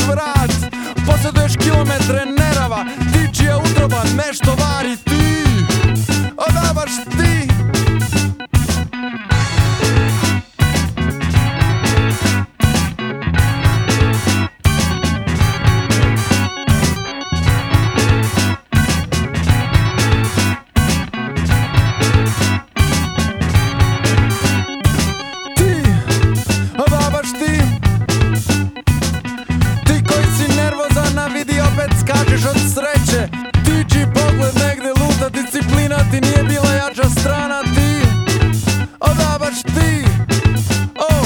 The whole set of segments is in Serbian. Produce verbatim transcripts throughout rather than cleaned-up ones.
vrat. Posjeduješ kilometre nerava, ti čija utroba nešto vari. Ti, o da baš ti. Skačeš od sreće, tiči pogled negde luta, disciplina ti nije bila jača strana. Ti, o da baš ti, o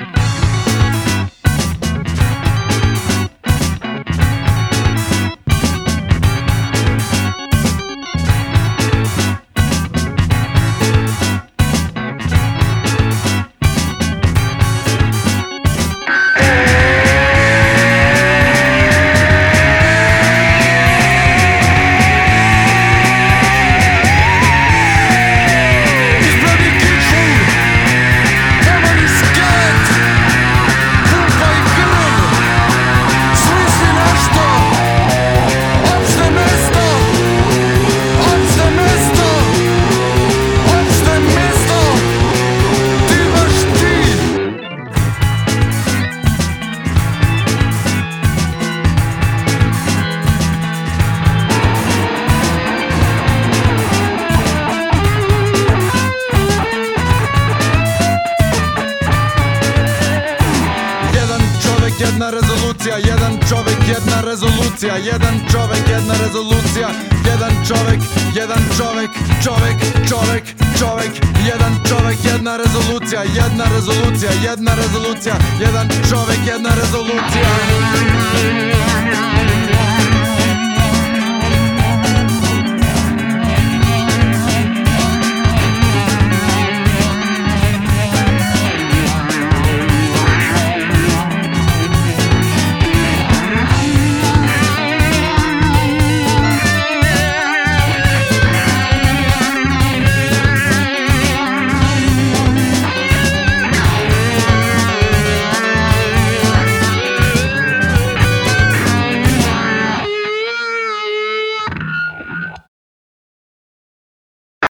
jedna rezolucija, jedan čovjek, jedna rezolucija, jedan čovjek, jedna rezolucija, jedan čovjek, jedan čovjek, čovjek, čovjek, čovjek, jedan čovjek, jedna rezolucija, jedna rezolucija, jedna rezolucija, jedan čovjek, jedna rezolucija.